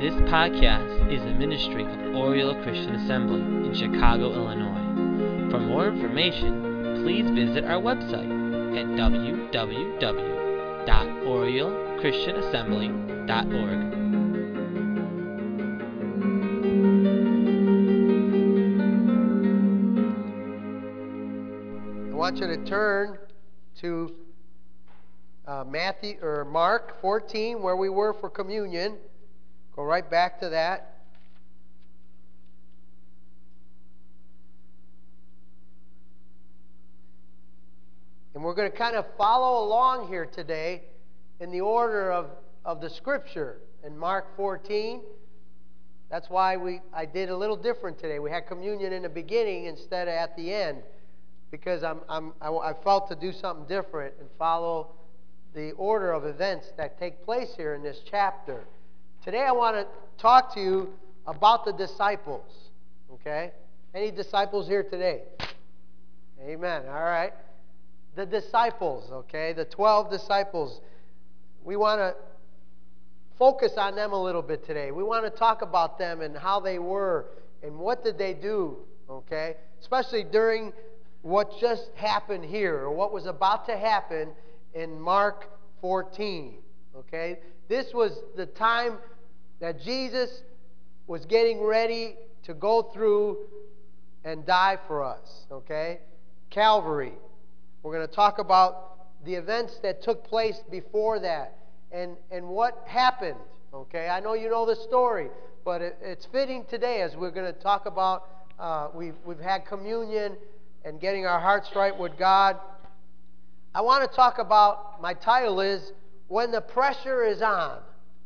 This podcast is a ministry of Oriole Christian Assembly in Chicago, Illinois. For more information, please visit our website at www.oriochristianassembly.org. I want you to turn to Mark 14, where we were for communion. Go right back to that. And we're going to kind of follow along here today in the order of the Scripture in Mark 14. That's why I did a little different today. We had communion in the beginning instead of at the end, because I felt to do something different and follow the order of events that take place here in this chapter. Today I want to talk to you about the disciples, okay? Any disciples here today? Amen, all right. The disciples, okay, the 12 disciples. We want to focus on them a little bit today. We want to talk about them and how they were and what did they do, okay? Especially during what just happened here or what was about to happen in Mark 14, okay? This was the time that Jesus was getting ready to go through and die for us, okay? Calvary. We're going to talk about the events that took place before that and what happened, okay? I know you know the story, but it's fitting today as we're going to talk about, we've had communion and getting our hearts right with God. I want to talk about, my title is, When the Pressure is On.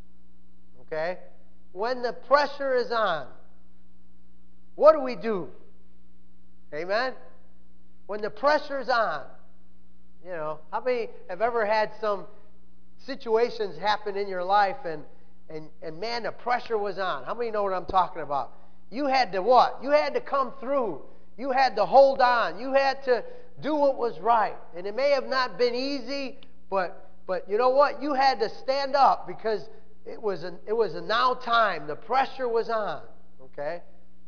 Okay? When the pressure is on, what do we do? Amen? When the pressure is on, you know, how many have ever had some situations happen in your life and man, the pressure was on? How many know what I'm talking about? You had to what? You had to come through. You had to hold on. You had to do what was right. And it may have not been easy, but you know what? You had to stand up because it was a now time. The pressure was on. Okay?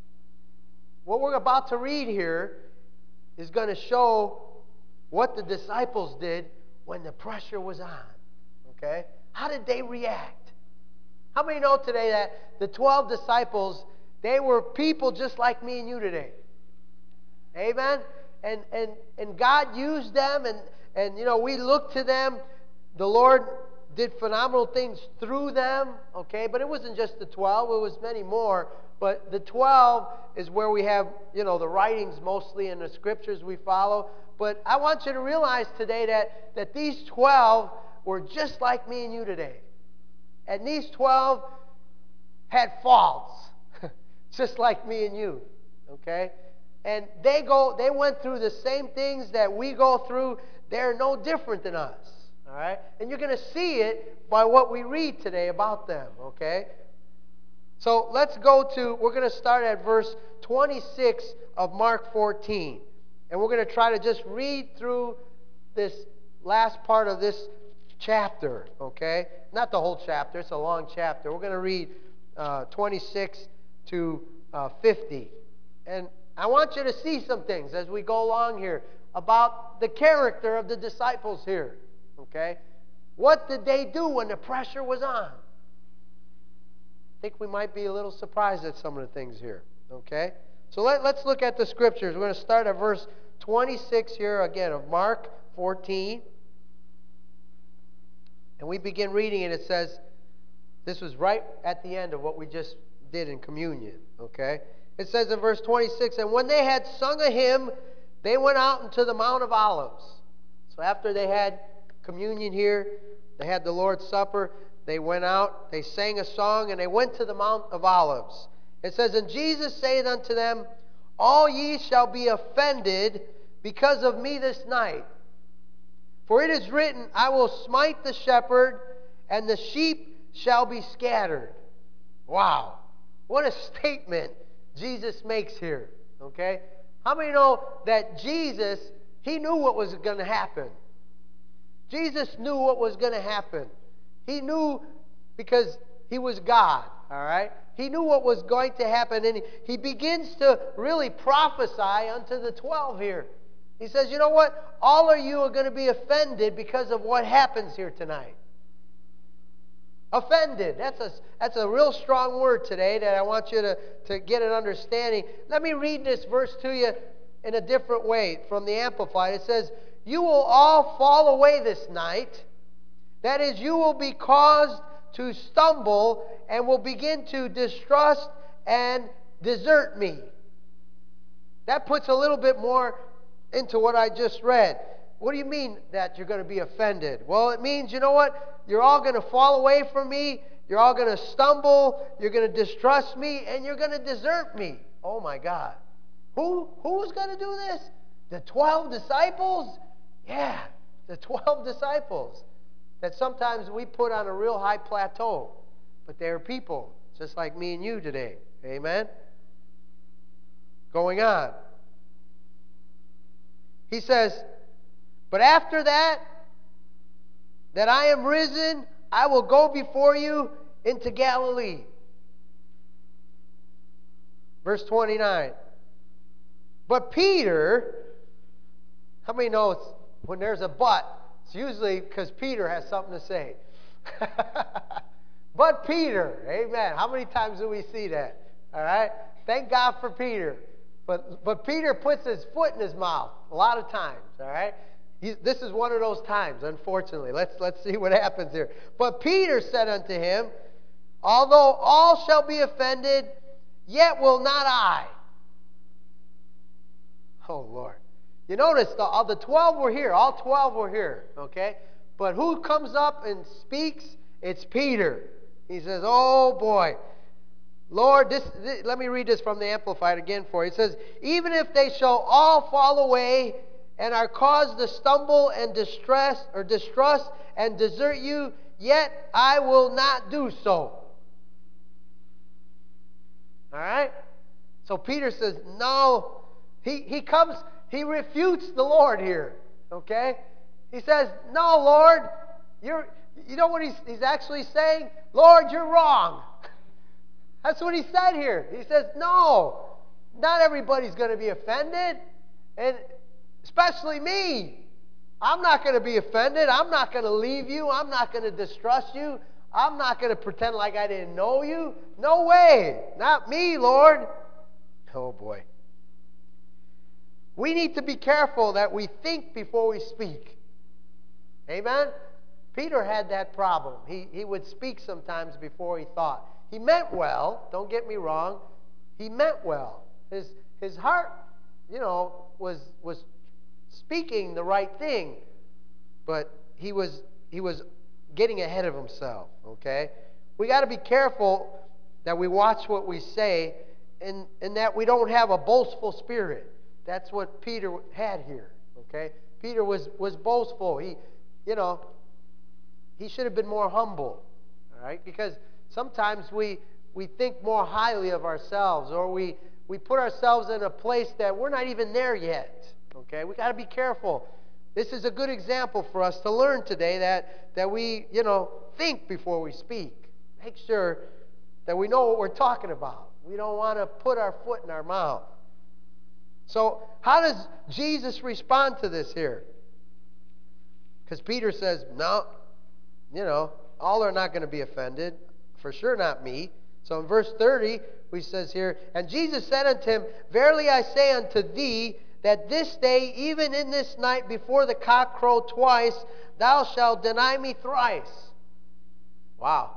What we're about to read here is going to show what the disciples did when the pressure was on. Okay? How did they react? How many know today that the 12 disciples, they were people just like me and you today? Amen? And God used them, and you know, we look to them. The Lord did phenomenal things through them, okay? But it wasn't just the 12, it was many more. But the 12 is where we have, you know, the writings mostly in the scriptures we follow. But I want you to realize today that these 12 were just like me and you today. And these 12 had faults, just like me and you, okay? And they went through the same things that we go through. They're no different than us. All right? And you're going to see it by what we read today about them, okay? So let's we're going to start at verse 26 of Mark 14. And we're going to try to just read through this last part of this chapter, okay? Not the whole chapter, it's a long chapter. We're going to read 26 to 50. And I want you to see some things as we go along here about the character of the disciples here. Okay? What did they do when the pressure was on? I think we might be a little surprised at some of the things here. Okay? So let's look at the scriptures. We're going to start at verse 26 here again of Mark 14. And we begin reading and it says, this was right at the end of what we just did in communion. Okay? It says in verse 26, and when they had sung a hymn, they went out into the Mount of Olives. So after they had communion here, they had the Lord's Supper, they went out, they sang a song, and they went to the Mount of Olives. It says, and Jesus saith unto them, all ye shall be offended because of me this night. For it is written, I will smite the shepherd, and the sheep shall be scattered. Wow. What a statement Jesus makes here. Okay? How many know that Jesus, he knew what was going to happen? Jesus knew what was going to happen. He knew because he was God. all right? He knew what was going to happen, and he begins to really prophesy unto the 12 here. He says, you know what? All of you are going to be offended because of what happens here tonight. Offended. That's a real strong word today that I want you to get an understanding. Let me read this verse to you in a different way from the Amplified. It says, you will all fall away this night. That is, you will be caused to stumble and will begin to distrust and desert me. That puts a little bit more into what I just read. What do you mean that you're going to be offended? Well, it means, you know what? You're all going to fall away from me. You're all going to stumble. You're going to distrust me, and you're going to desert me. Oh, my God. Who's going to do this? The 12 disciples? Yeah, the 12 disciples that sometimes we put on a real high plateau. But they're people, just like me and you today. Amen? Going on. He says, but after that I am risen, I will go before you into Galilee. Verse 29. But Peter, how many know when there's a but, it's usually because Peter has something to say. But Peter, amen. How many times do we see that? All right? Thank God for Peter. But Peter puts his foot in his mouth a lot of times, all right? This is one of those times, unfortunately. Let's see what happens here. But Peter said unto him, although all shall be offended, yet will not I. Oh, Lord. You notice the 12 were here. All 12 were here, okay? But who comes up and speaks? It's Peter. He says, oh, boy. Lord, let me read this from the Amplified again for you. It says, even if they shall all fall away and are caused to stumble and distrust and desert you, yet I will not do so. All right? So Peter says, no. He refutes the Lord here. Okay? He says, no, Lord, you know what he's actually saying? Lord, you're wrong. That's what he said here. He says, no, not everybody's going to be offended, and especially me. I'm not going to be offended. I'm not going to leave you. I'm not going to distrust you. I'm not going to pretend like I didn't know you. No way. Not me, Lord. Oh, boy. We need to be careful that we think before we speak. Amen? Peter had that problem. He would speak sometimes before he thought. He meant well, don't get me wrong. He meant well. His heart, was speaking the right thing, but he was getting ahead of himself, okay? We got to be careful that we watch what we say and that we don't have a boastful spirit. That's what Peter had here, okay? Peter was boastful. He should have been more humble, all right? Because sometimes we think more highly of ourselves, or we put ourselves in a place that we're not even there yet. Okay? We got to be careful. This is a good example for us to learn today that we, think before we speak. Make sure that we know what we're talking about. We don't want to put our foot in our mouth. So how does Jesus respond to this here? Because Peter says, no, all are not going to be offended. For sure not me. So in verse 30, we says here, and Jesus said unto him, verily I say unto thee, that this day, even in this night, before the cock crow twice, thou shalt deny me thrice. Wow.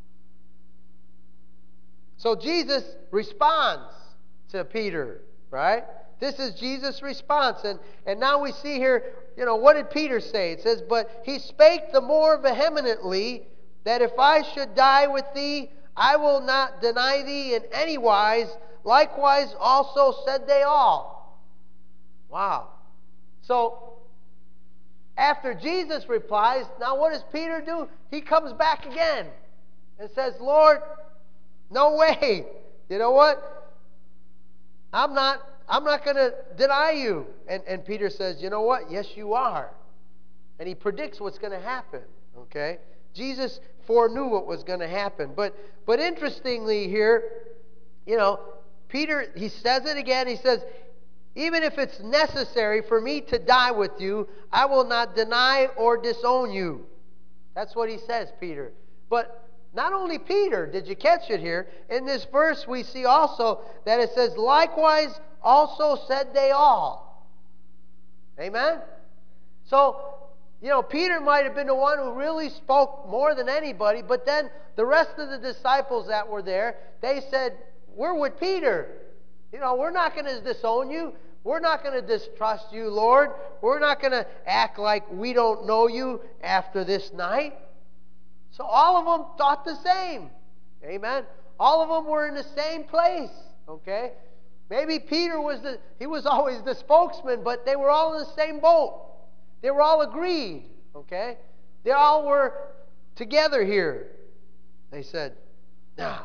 So Jesus responds to Peter, right? This is Jesus' response. And now we see here, what did Peter say? It says, but he spake the more vehemently, that if I should die with thee, I will not deny thee in any wise. Likewise also said they all. Wow. So, after Jesus replies, now what does Peter do? He comes back again and says, Lord, no way. You know what? I'm not going to deny you. And Peter says, you know what? Yes, you are. And he predicts what's going to happen. Okay? Jesus foreknew what was going to happen. But interestingly here, Peter, he says it again. He says, even if it's necessary for me to die with you, I will not deny or disown you. That's what he says, Peter. But not only Peter, did you catch it here? In this verse, we see also that it says, likewise also said they all. Amen? So, Peter might have been the one who really spoke more than anybody, but then the rest of the disciples that were there, they said, we're with Peter. We're not going to disown you. We're not going to distrust you, Lord. We're not going to act like we don't know you after this night. So all of them thought the same. Amen. All of them were in the same place. Okay? Maybe Peter was always the spokesman, but they were all in the same boat. They were all agreed. Okay? They all were together here. They said, Now,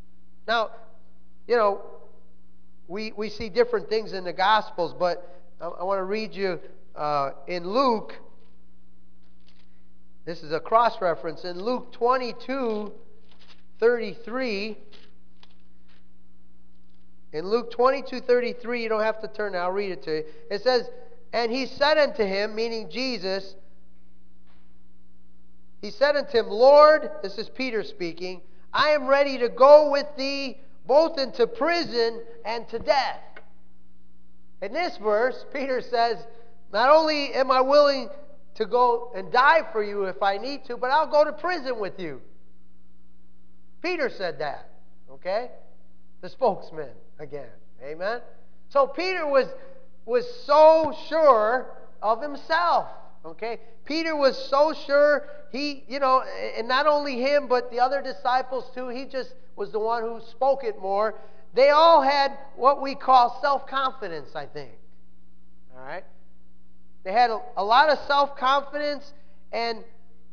we see different things in the Gospels, but I want to read you in Luke. This is a cross-reference. In Luke 22:33, in Luke 22:33, you don't have to turn now, I'll read it to you. It says, and he said unto him, meaning Jesus, he said unto him, Lord, this is Peter speaking, I am ready to go with thee both into prison and to death. In this verse, Peter says, not only am I willing to go and die for you if I need to, but I'll go to prison with you. Peter said that, okay? The spokesman again, amen? So Peter was so sure of himself, okay? Peter was so sure, and not only him, but the other disciples too, he just was the one who spoke it more. They all had what we call self-confidence, I think, all right? They had a lot of self-confidence, and,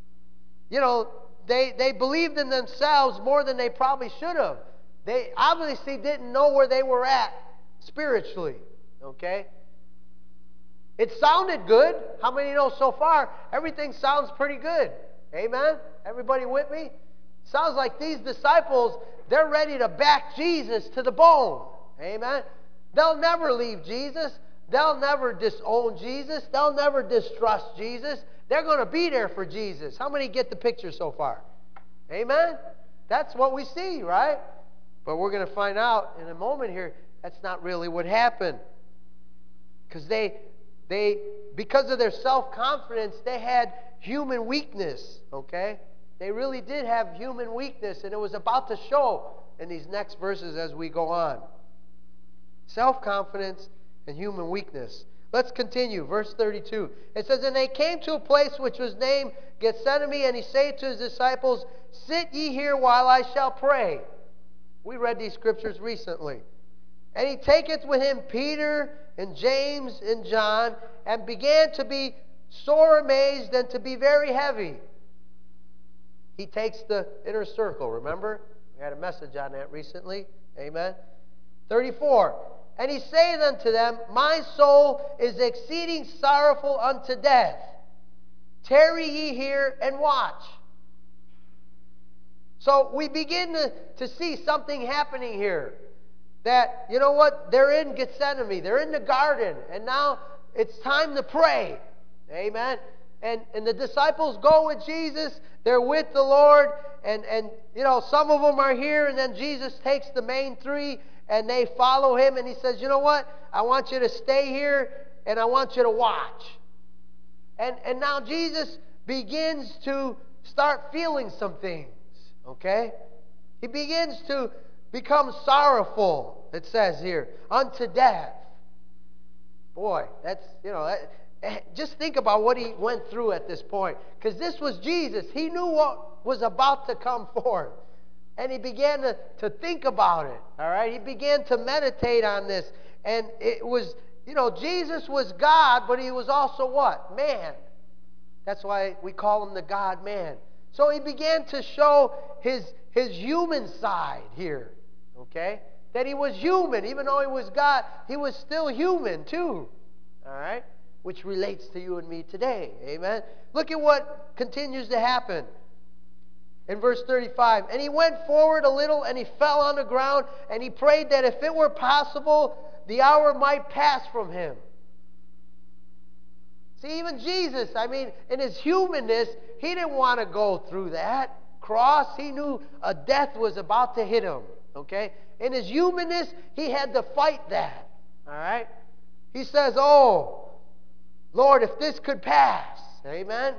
they believed in themselves more than they probably should have. They obviously didn't know where they were at spiritually, okay? It sounded good. How many know so far everything sounds pretty good? Amen? Everybody with me? Sounds like these disciples, they're ready to back Jesus to the bone. Amen? They'll never leave Jesus. They'll never disown Jesus. They'll never distrust Jesus. They're going to be there for Jesus. How many get the picture so far? Amen? That's what we see, right? But we're going to find out in a moment here, that's not really what happened. Because because of their self-confidence, they had human weakness, okay? They really did have human weakness, and it was about to show in these next verses as we go on. Self-confidence and human weakness. Let's continue. Verse 32. It says, and they came to a place which was named Gethsemane, and he said to his disciples, sit ye here while I shall pray. We read these scriptures recently. And he taketh with him Peter and James and John, and began to be sore amazed and to be very heavy. He takes the inner circle, remember? We had a message on that recently. Amen. 34. And he saith unto them, my soul is exceeding sorrowful unto death. Tarry ye here and watch. So we begin to see something happening here. That, you know what? They're in Gethsemane. They're in the garden. And now it's time to pray. Amen. And the disciples go with Jesus. They're with the Lord. And some of them are here. And then Jesus takes the main three. And they follow him. And he says, you know what? I want you to stay here. And I want you to watch. And now Jesus begins to start feeling some things. Okay? He begins to become sorrowful, it says here, unto death. Boy, that's, just think about what he went through at this point. Because this was Jesus. He knew what was about to come forth. And he began to think about it, all right? He began to meditate on this. And it was, Jesus was God, but he was also what? Man. That's why we call him the God-man. So he began to show his human side here, okay? That he was human. Even though he was God, he was still human too, all right? Which relates to you and me today, amen? Look at what continues to happen. In verse 35, and he went forward a little, and he fell on the ground, and he prayed that if it were possible, the hour might pass from him. See, even Jesus, in his humanness, he didn't want to go through that cross. He knew a death was about to hit him, okay? In his humanness, he had to fight that, all right? He says, oh, Lord, if this could pass, amen?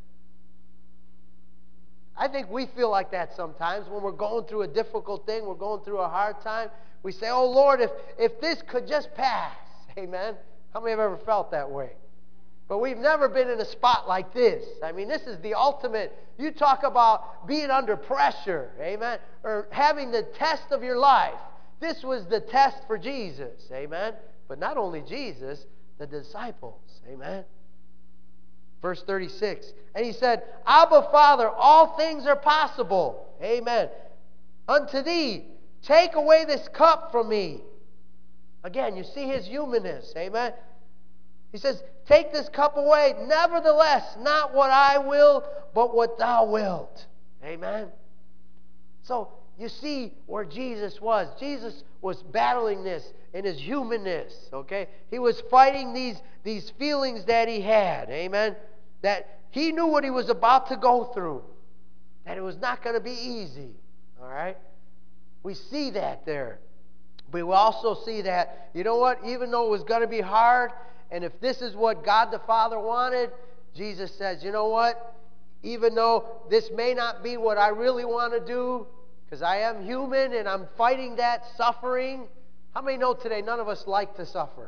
I think we feel like that sometimes when we're going through a difficult thing, we're going through a hard time. We say, oh, Lord, if this could just pass, amen? How many have ever felt that way? But we've never been in a spot like this. This is the ultimate. You talk about being under pressure, amen, or having the test of your life. This was the test for Jesus, amen? But not only Jesus, the disciples, amen? Verse 36, and he said, Abba, Father, all things are possible, amen. Unto thee, take away this cup from me. Again, you see his humanness, amen. He says, take this cup away. Nevertheless, not what I will, but what thou wilt. Amen. So you see where Jesus was. Jesus was battling this in his humanness, okay? He was fighting these feelings that he had, amen? That he knew what he was about to go through, that it was not going to be easy, all right? We see that there. But we also see that, you know what, even though it was going to be hard, and if this is what God the Father wanted, Jesus says, you know what, even though this may not be what I really want to do, because I am human and I'm fighting that suffering. How many know today none of us like to suffer?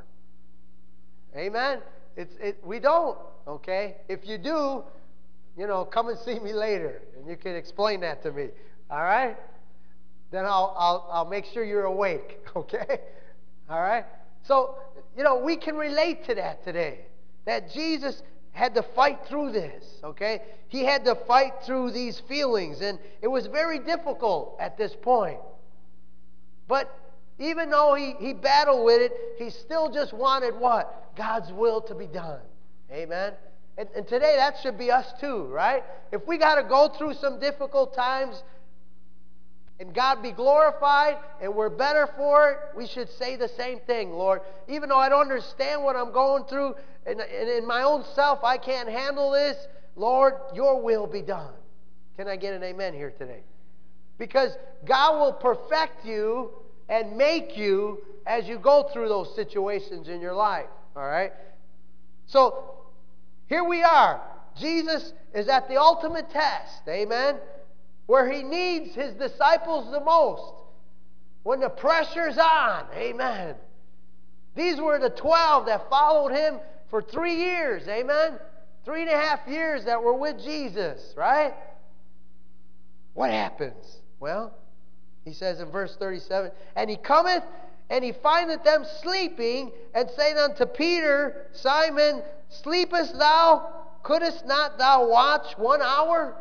Amen? We don't, okay? If you do, come and see me later, and you can explain that to me, all right? Then I'll make sure you're awake, okay? All right? So, we can relate to that today, that Jesus had to fight through this, okay? He had to fight through these feelings, and it was very difficult at this point. But even though he battled with it, he still just wanted what? God's will to be done. Amen? And today that should be us too, right? If we got to go through some difficult times and God be glorified and we're better for it, we should say the same thing, Lord. Even though I don't understand what I'm going through, and in my own self I can't handle this, Lord, your will be done. Can I get an amen here today? Because God will perfect you and make you as you go through those situations in your life. All right? So, here we are. Jesus is at the ultimate test. Amen? Where he needs his disciples the most. When the pressure's on. Amen? These were the 12 that followed him for 3 years. Amen? 3.5 years that were with Jesus. Right? What happens? Well, he says in verse 37, and he cometh, and he findeth them sleeping, and saith unto Peter, Simon, sleepest thou? Couldest not thou watch 1 hour?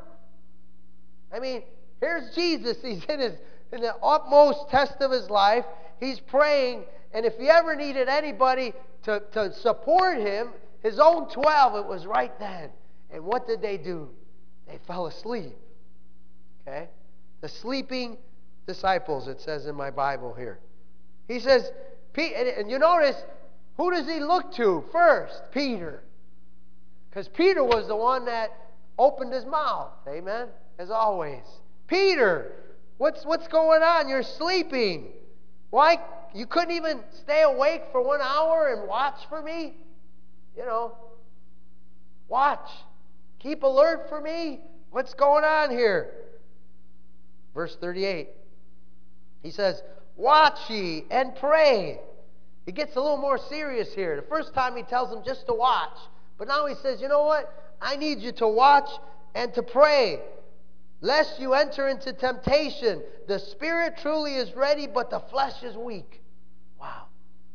I mean, here's Jesus. He's in the utmost test of his life. He's praying, and if he ever needed anybody to support him, his own 12, it was right then. And what did they do? They fell asleep. Okay? The sleeping disciples, it says in my Bible here. He says, and you notice, who does he look to first? Peter. Because Peter was the one that opened his mouth. Amen? As always. Peter, what's going on? You're sleeping. Why? You couldn't even stay awake for 1 hour and watch for me? Watch. Keep alert for me. What's going on here? Verse 38. He says, watch ye and pray. He gets a little more serious here. The first time he tells them just to watch. But now he says, you know what? I need you to watch and to pray, lest you enter into temptation. The spirit truly is ready, but the flesh is weak. Wow.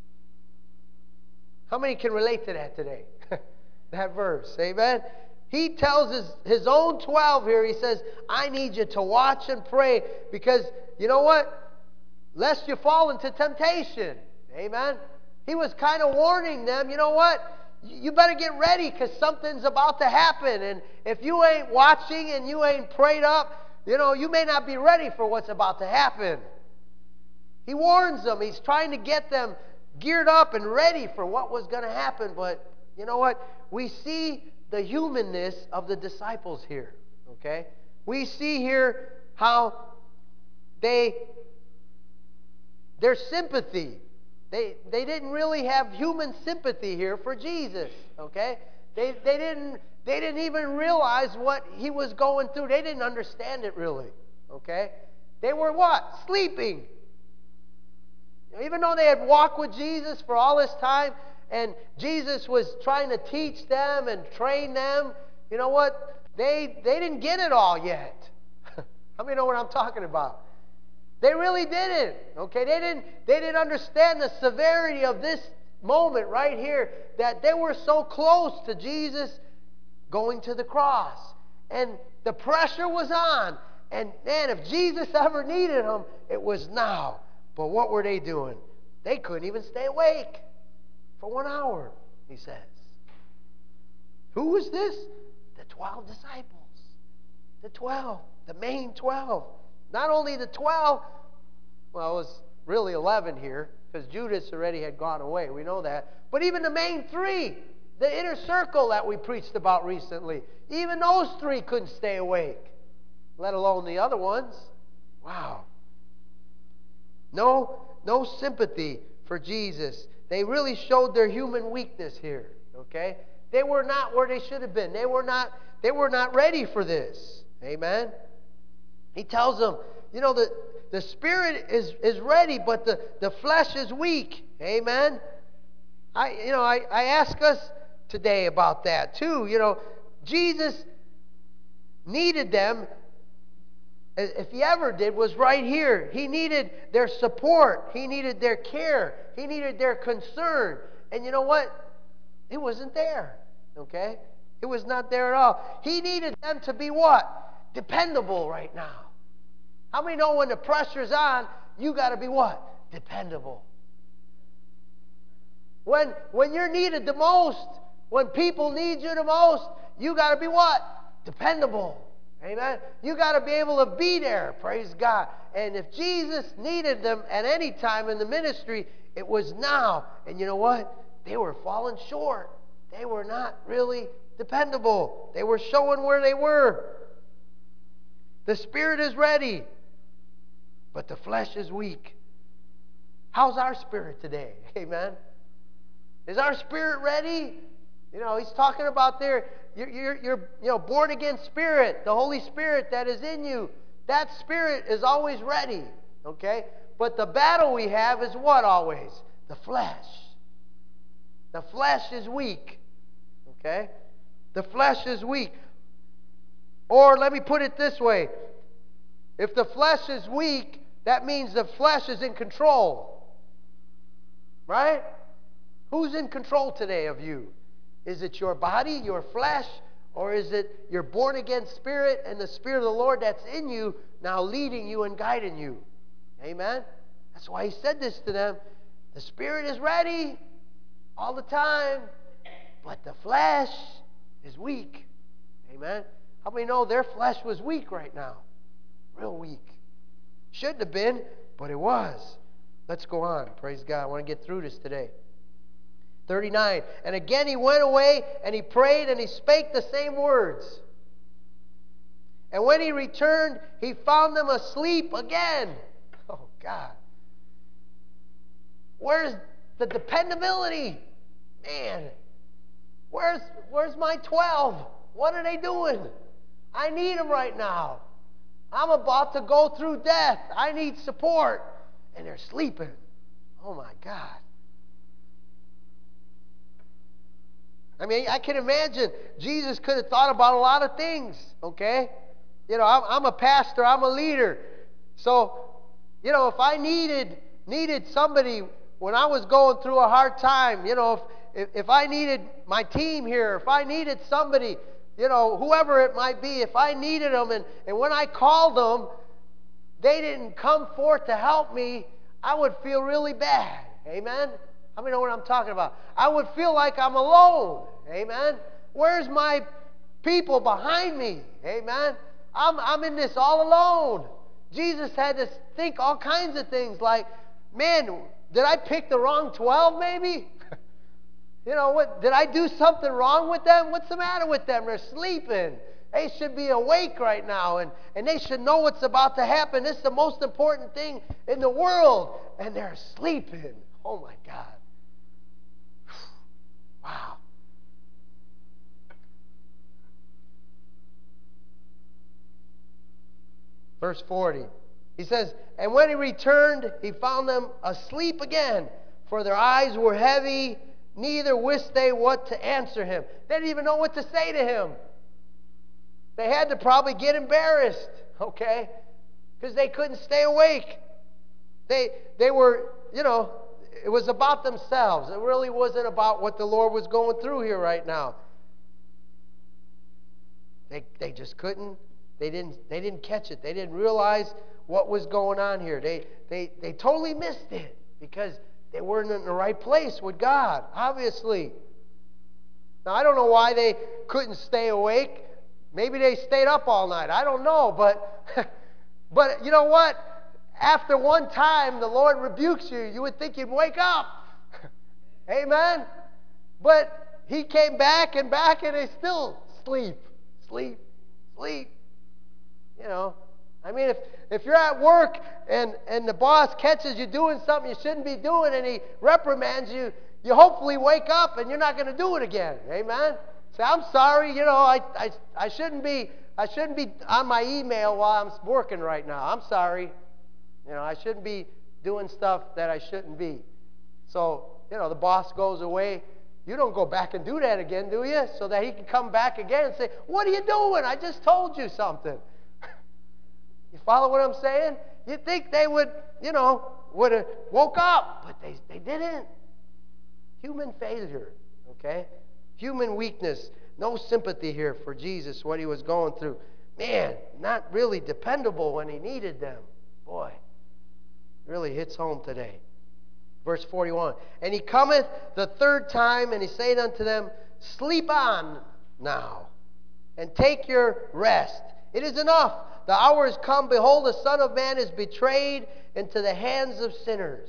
How many can relate to that today? That verse, amen? He tells his own 12 here, he says, I need you to watch and pray, because you know what? Lest you fall into temptation. Amen? He was kind of warning them, you know what? You better get ready because something's about to happen. And if you ain't watching and you ain't prayed up, you may not be ready for what's about to happen. He warns them. He's trying to get them geared up and ready for what was going to happen. But you know what? We see the humanness of the disciples here. Okay? We see here how their sympathy, they didn't really have human sympathy here for Jesus. Okay? They didn't even realize what he was going through. They didn't understand it really. Okay? They were what? Sleeping. Even though they had walked with Jesus for all this time, and Jesus was trying to teach them and train them, you know what? They didn't get it all yet. How many know what I'm talking about? They really didn't. Okay? They didn't understand the severity of this moment right here, that they were so close to Jesus going to the cross. And the pressure was on. And man, if Jesus ever needed them, it was now. But what were they doing? They couldn't even stay awake for 1 hour, he says. Who was this? The 12 disciples. The 12. The main 12. Not only the 12, well, it was really 11 here, because Judas already had gone away. We know that. But even the main 3, the inner circle that we preached about recently, even those 3 couldn't stay awake, let alone the other ones. Wow. No sympathy for Jesus. They really showed their human weakness here. Okay? They were not where they should have been. They were not ready for this. Amen? He tells them, the spirit is ready, but the flesh is weak. Amen? I ask us today about that too. Jesus needed them. If he ever did, was right here. He needed their support. He needed their care. He needed their concern. And you know what? It wasn't there. Okay? It was not there at all. He needed them to be what? Dependable right now. How many know when the pressure's on, you got to be what? Dependable. When you're needed the most, when people need you the most, you got to be what? Dependable. Amen? You got to be able to be there. Praise God. And if Jesus needed them at any time in the ministry, it was now. And you know what? They were falling short. They were not really dependable. They were showing where they were. The spirit is ready, but the flesh is weak. How's our spirit today? Amen? Is our spirit ready? He's talking about you're born again spirit, the Holy Spirit that is in you. That spirit is always ready, okay? But the battle we have is what always? The flesh. The flesh is weak, okay? The flesh is weak. Or let me put it this way. If the flesh is weak, that means the flesh is in control. Right? Who's in control today of you? Is it your body, your flesh, or is it your born-again spirit and the Spirit of the Lord that's in you now leading you and guiding you? Amen? That's why he said this to them. The spirit is ready all the time, but the flesh is weak. Amen? How many know their flesh was weak right now? Real weak. Shouldn't have been, but it was. Let's go on. Praise God. I want to get through this today. 39. And again he went away, and he prayed, and he spake the same words. And when he returned, he found them asleep again. Oh, God. Where's the dependability? Man, where's my 12? What are they doing? I need them right now. I'm about to go through death. I need support. And they're sleeping. Oh, my God. I mean, I can imagine Jesus could have thought about a lot of things, okay? I'm a pastor. I'm a leader. So, if I needed somebody when I was going through a hard time, if I needed my team here, if I needed somebody, whoever it might be, if I needed them, and when I called them, they didn't come forth to help me, I would feel really bad. Amen? How many know what I'm talking about? I would feel like I'm alone. Amen? Where's my people behind me? Amen? I'm in this all alone. Jesus had to think all kinds of things like, man, did I pick the wrong 12 maybe? You know, what? Did I do something wrong with them? What's the matter with them? They're sleeping. They should be awake right now, and they should know what's about to happen. This is the most important thing in the world, and they're sleeping. Oh, my God. Wow. Verse 40. He says, and when he returned, he found them asleep again, for their eyes were heavy, neither wist they what to answer him. They didn't even know what to say to him. They had to probably get embarrassed, okay? Because they couldn't stay awake. They were, you know, it was about themselves. It really wasn't about what the Lord was going through here right now. They just couldn't. They didn't catch it. They didn't realize what was going on here. They totally missed it because they weren't in the right place with God, obviously. Now, I don't know why they couldn't stay awake. Maybe they stayed up all night. I don't know, but you know what? After one time the Lord rebukes you, you would think you'd wake up. Amen? But he came back, and they still sleep. You know, I mean, if you're at work and the boss catches you doing something you shouldn't be doing and he reprimands you, you hopefully wake up and you're not going to do it again. Amen? Say, I'm sorry, you know, I shouldn't be on my email while I'm working right now. I'm sorry. You know, I shouldn't be doing stuff that I shouldn't be. So, you know, the boss goes away. You don't go back and do that again, do you? So that he can come back again and say, what are you doing? I just told you something. You follow what I'm saying? You'd think they would, you know, would have woke up, but they didn't. Human failure, okay? Human weakness. No sympathy here for Jesus, what he was going through. Man, not really dependable when he needed them. Boy, really hits home today. Verse 41. And he cometh the third time, and he saith unto them, sleep on now, and take your rest. It is enough. The hour is come. Behold, the Son of Man is betrayed into the hands of sinners.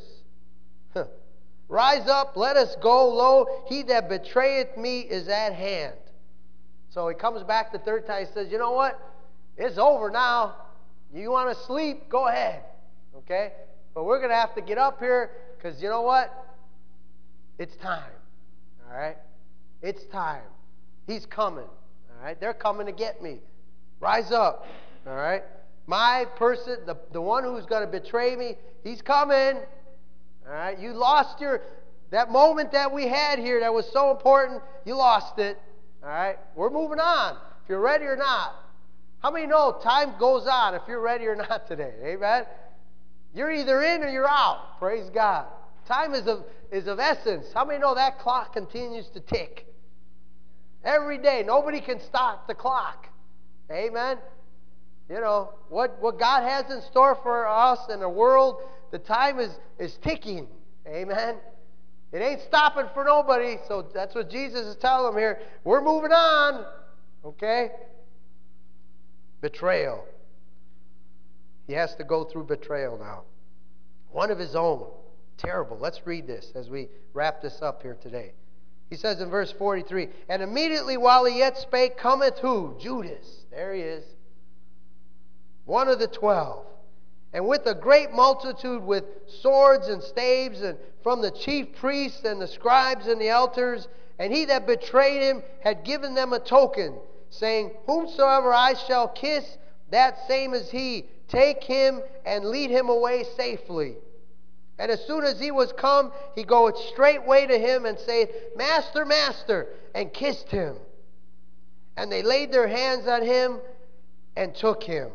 Rise up, let us go. Lo, he that betrayeth me is at hand. So he comes back the third time. He says, you know what? It's over now. You want to sleep? Go ahead. Okay? But we're going to have to get up here because you know what? It's time. All right? It's time. He's coming. All right? They're coming to get me. Rise up. All right? My person, the one who's going to betray me, he's coming. All right? You lost that moment that we had here that was so important, you lost it. All right? We're moving on. If you're ready or not. How many know time goes on if you're ready or not today? Amen? You're either in or you're out. Praise God. Time is of essence. How many know that clock continues to tick? Every day. Nobody can stop the clock. Amen? You know, what God has in store for us in the world, the time is ticking. Amen? It ain't stopping for nobody. So that's what Jesus is telling them here. We're moving on. Okay? Betrayal. He has to go through betrayal now. One of his own. Terrible. Let's read this as we wrap this up here today. He says in verse 43, and immediately while he yet spake, cometh who? Judas. There he is. One of the 12. And with a great multitude with swords and staves, and from the chief priests and the scribes and the elders, and he that betrayed him had given them a token, saying, whomsoever I shall kiss, that same is he. Take him and lead him away safely. And as soon as he was come, he goeth straightway to him and saith, Master, Master, and kissed him. And they laid their hands on him and took him.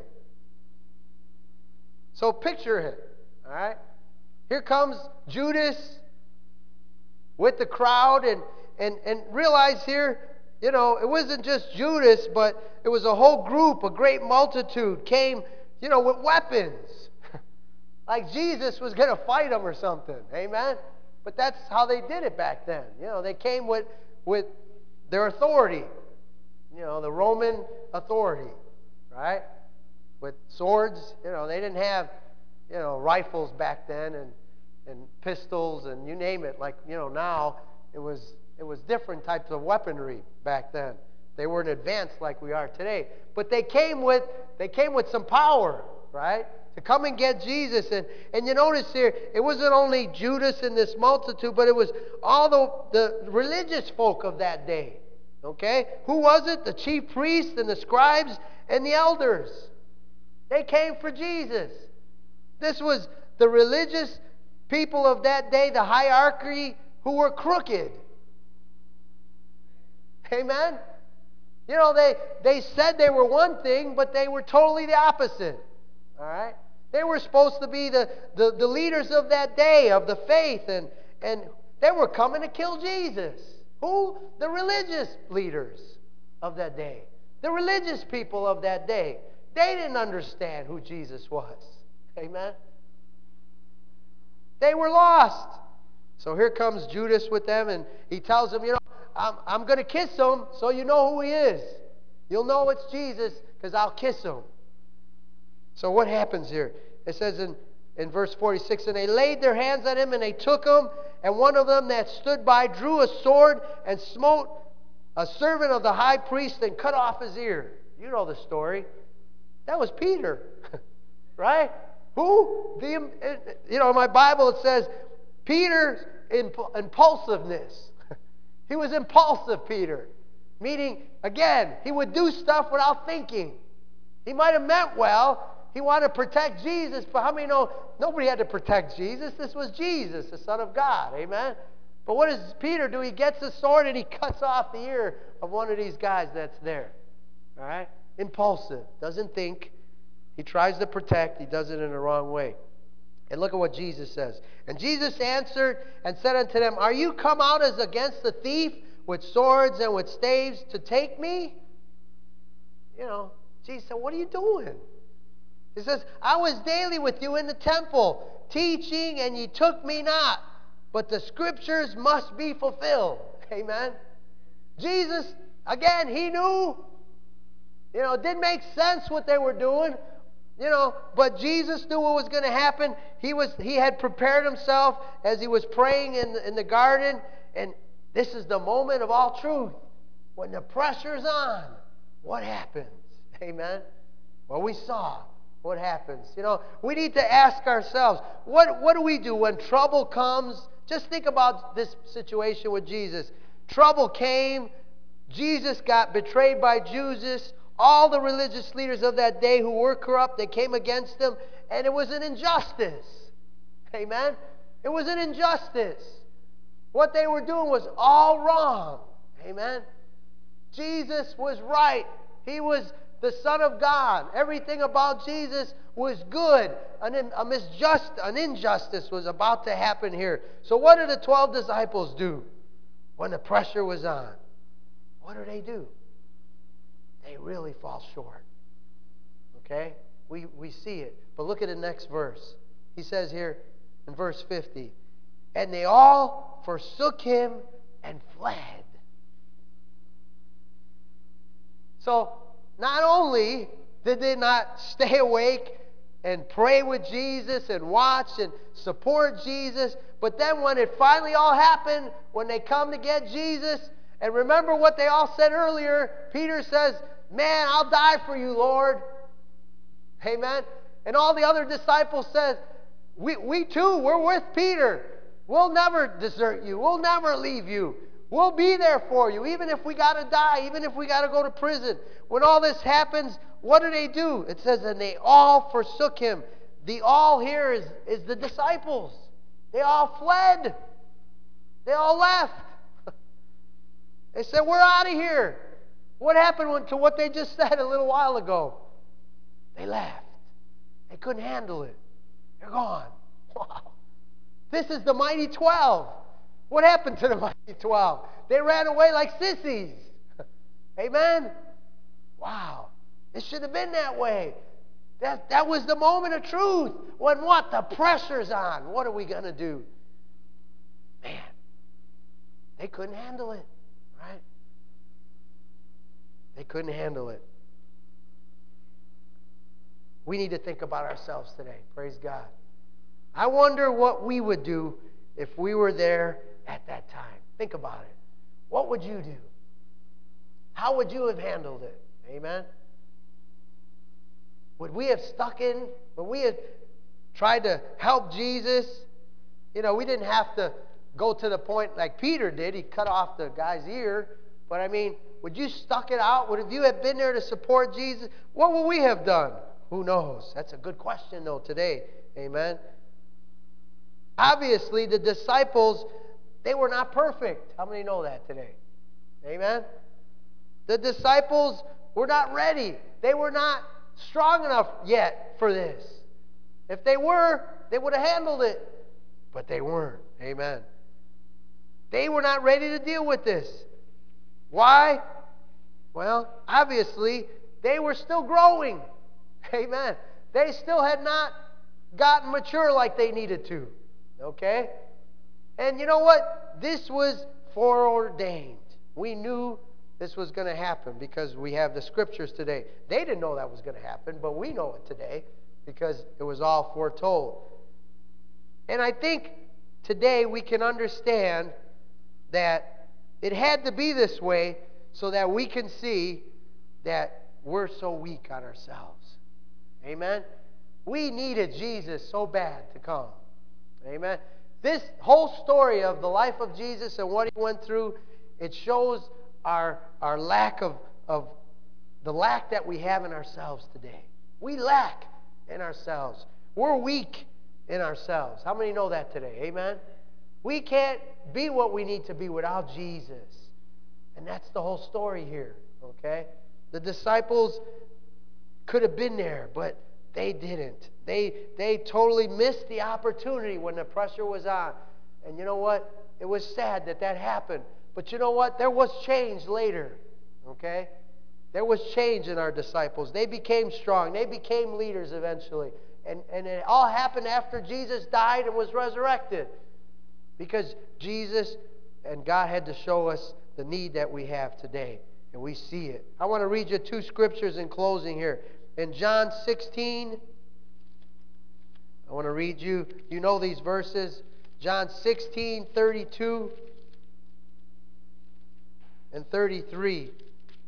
So picture him, all right? Here comes Judas with the crowd, and realize here, you know, it wasn't just Judas, but it was a whole group, a great multitude came, you know, with weapons. Like Jesus was going to fight them or something. Amen? But that's how they did it back then. You know, they came with their authority. You know, the Roman authority. Right? with swords. They didn't have, rifles back then and pistols and you name it. Like, now it was different types of weaponry back then. They weren't advanced like we are today. But they came with some power, right? To come and get Jesus. And you notice here, it wasn't only Judas and this multitude, but it was all the religious folk of that day. Okay? Who was it? The chief priests and the scribes and the elders. They came for Jesus. This was the religious people of that day, the hierarchy, who were crooked. Amen? They said they were one thing, but they were totally the opposite. All right? They were supposed to be the leaders of that day, of the faith, and they were coming to kill Jesus. Who? The religious leaders of that day. The religious people of that day. They didn't understand who Jesus was. Amen? They were lost. So here comes Judas with them, and he tells them, I'm going to kiss him so you know who he is. You'll know it's Jesus because I'll kiss him. So what happens here? It says in verse 46, and they laid their hands on him and they took him, and one of them that stood by drew a sword and smote a servant of the high priest and cut off his ear. You know the story. That was Peter, right? Who? In my Bible it says Peter's impulsiveness. He was impulsive, Peter. Meaning, again, he would do stuff without thinking. He might have meant well. He wanted to protect Jesus, but how many know nobody had to protect Jesus? This was Jesus, the Son of God. Amen? But what does Peter do? He gets a sword and he cuts off the ear of one of these guys that's there. All right? Impulsive. Doesn't think. He tries to protect. He does it in the wrong way. And look at what Jesus says. And Jesus answered and said unto them, are you come out as against the thief with swords and with staves to take me? Jesus said, what are you doing? He says, I was daily with you in the temple, teaching, and ye took me not. But the scriptures must be fulfilled. Amen? Jesus, again, he knew. It didn't make sense what they were doing. But Jesus knew what was going to happen. He had prepared himself as he was praying in the garden. And this is the moment of all truth. When the pressure's on, what happens? Amen? Well, we saw what happens. We need to ask ourselves, what do we do when trouble comes? Just think about this situation with Jesus. Trouble came. Jesus got betrayed by Judas. All the religious leaders of that day who were corrupt, they came against him, and it was an injustice. Amen? It was an injustice. What they were doing was all wrong. Amen? Jesus was right. He was the Son of God. Everything about Jesus was good. An injustice was about to happen here. So what did the 12 disciples do when the pressure was on? What do? They really fall short. Okay? We see it. But look at the next verse. He says here in verse 50, and they all forsook him and fled. So, not only did they not stay awake and pray with Jesus and watch and support Jesus, but then when it finally all happened, when they come to get Jesus, and remember what they all said earlier, Peter says, man, I'll die for you, Lord. Amen? And all the other disciples says, we too, we're with Peter. We'll never desert you. We'll never leave you. We'll be there for you, even if we got to die, even if we got to go to prison. When all this happens, what do? It says, and they all forsook him. The all here is the disciples. They all fled. They all left. They said, we're out of here. What happened to what they just said a little while ago? They left. They couldn't handle it. They're gone. Wow. This is the mighty 12. What happened to the mighty 12? They ran away like sissies. Amen? Wow. It should have been that way. That was the moment of truth. When what? The pressure's on. What are we going to do? Man, they couldn't handle it. Right? They couldn't handle it. we need to think about ourselves today. Praise God. I wonder what we would do if we were there at that time. Think about it. What would you do? How would you have handled it? Amen? Would we have stuck in? Would we have tried to help Jesus? You know, we didn't have to go to the point like Peter did. He cut off the guy's ear. But I mean, would you stuck it out? Would you have been there to support Jesus? What would we have done? Who knows? That's a good question, though, today. Amen? Obviously, the disciples, they were not perfect. How many know that today? Amen? The disciples were not ready. They were not strong enough yet for this. If they were, they would have handled it. But they weren't. Amen? They were not ready to deal with this. Why? Well, obviously, they were still growing. Amen. They still had not gotten mature like they needed to. Okay? And you know what? This was foreordained. We knew this was going to happen because we have the scriptures today. They didn't know that was going to happen, but we know it today because it was all foretold. And I think today we can understand that it had to be this way so that we can see that we're so weak on ourselves. Amen? We needed Jesus so bad to come. Amen? This whole story of the life of Jesus and what he went through, it shows our lack of the lack that we have in ourselves today. We lack in ourselves. We're weak in ourselves. How many know that today? Amen? We can't be what we need to be without Jesus. And that's the whole story here. Okay? The disciples could have been there, but they didn't. They totally missed the opportunity when the pressure was on. And you know what? It was sad that that happened. But you know what? There was change later. Okay? There was change in our disciples. They became strong. They became leaders eventually. And it all happened after Jesus died and was resurrected. Because Jesus and God had to show us the need that we have today. And we see it. I want to read you 2 scriptures in closing here. In John 16, I want to read you know these verses. John 16, 32 and 33. It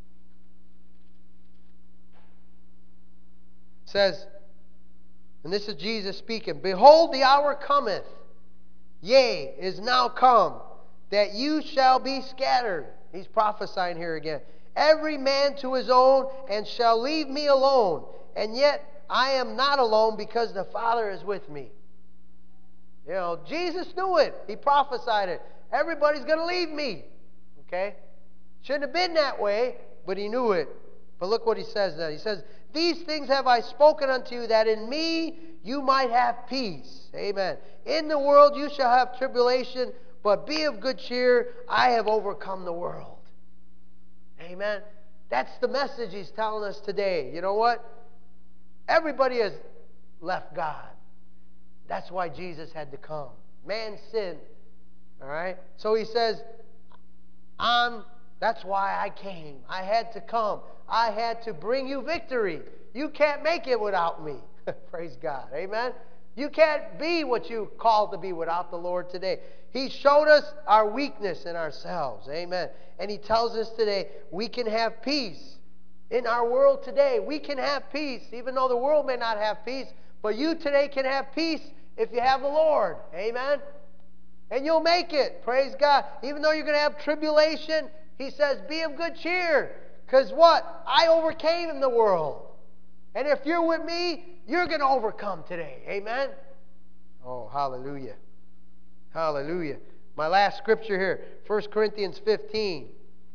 says, and this is Jesus speaking, "Behold, the hour cometh, yea, is now come, that you shall be scattered." He's prophesying here again. "Every man to his own, and shall leave me alone. And yet I am not alone, because the Father is with me." You know, Jesus knew it. He prophesied it. Everybody's going to leave me. Okay? Shouldn't have been that way, but he knew it. But look what he says then. He says, "These things have I spoken unto you, that in me you might have peace." Amen. "In the world you shall have tribulation, but be of good cheer. I have overcome the world." Amen. That's the message he's telling us today. You know what? Everybody has left God. That's why Jesus had to come. Man sinned. All right? So he says, that's why I came. I had to come. I had to bring you victory. You can't make it without me. Praise God. Amen? You can't be what you called to be without the Lord today. He showed us our weakness in ourselves. Amen. And he tells us today we can have peace. In our world today, we can have peace, even though the world may not have peace. But you today can have peace if you have the Lord. Amen. And you'll make it. Praise God. Even though you're going to have tribulation, he says, be of good cheer. Because what? I overcame the world. And if you're with me, you're going to overcome today. Amen? Oh, hallelujah. Hallelujah. My last scripture here, 1 Corinthians 15.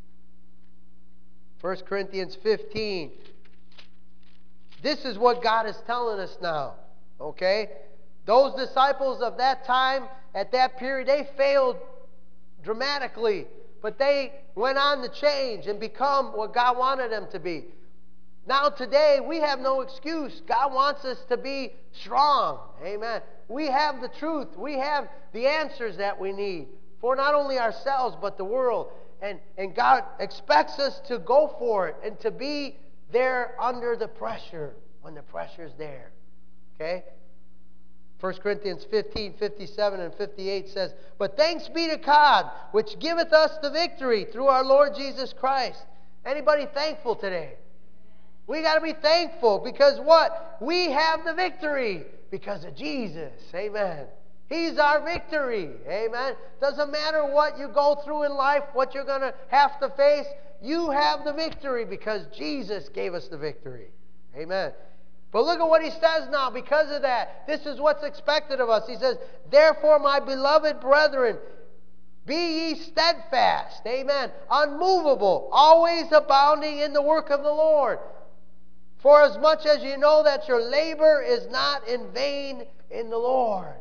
1 Corinthians 15. This is what God is telling us now. Okay? Those disciples of that time, at that period, they failed dramatically. But they went on to change and become what God wanted them to be. Now today, we have no excuse. God wants us to be strong. Amen. We have the truth. We have the answers that we need for not only ourselves, but the world. And God expects us to go for it and to be there under the pressure. when the pressure's there. Okay? 1 Corinthians 15, 57 and 58 says, "But thanks be to God, which giveth us the victory through our Lord Jesus Christ." Anybody thankful today? We got to be thankful because what? We have the victory because of Jesus. Amen. He's our victory. Amen. Doesn't matter what you go through in life, what you're going to have to face, you have the victory because Jesus gave us the victory. Amen. But look at what he says now because of that. This is what's expected of us. He says, "Therefore, my beloved brethren, be ye steadfast," amen, "unmovable, always abounding in the work of the Lord. For as much as you know that your labor is not in vain in the Lord."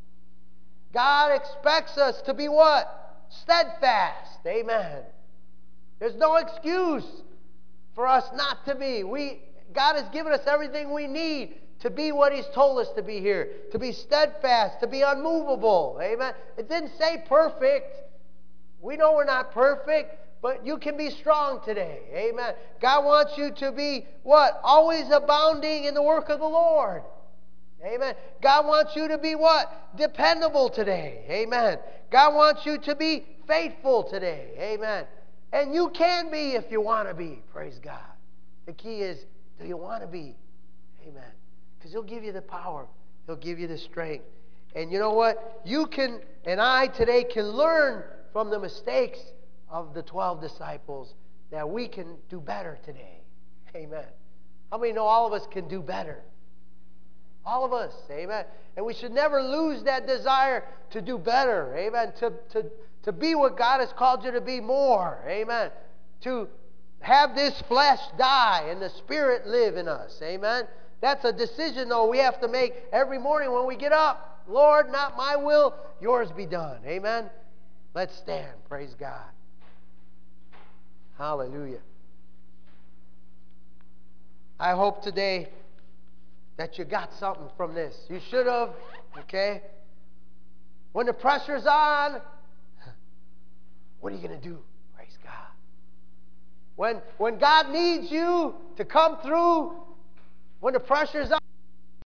God expects us to be what? Steadfast. Amen. There's no excuse for us not to be. God has given us everything we need to be what He's told us to be here. To be steadfast, to be unmovable. Amen. It didn't say perfect. We know we're not perfect, but you can be strong today. Amen. God wants you to be what? Always abounding in the work of the Lord. Amen. God wants you to be what? Dependable today. Amen. God wants you to be faithful today. Amen. And you can be if you want to be. Praise God. The key is, do you want to be? Amen. Because He'll give you the power. He'll give you the strength. And you know what? You can, and I today can learn from the mistakes of the 12 disciples that we can do better today. Amen. How many know all of us can do better? All of us. Amen. And we should never lose that desire to do better. Amen. To be what God has called you to be more. Amen. To have this flesh die and the Spirit live in us. Amen. That's a decision, though, we have to make every morning when we get up. Lord, not my will, yours be done. Amen. Let's stand. Praise God. Hallelujah. I hope today that you got something from this. You should have. Okay. When the pressure's on, what are you going to do? Praise God. When God needs you to come through, when the pressure's on,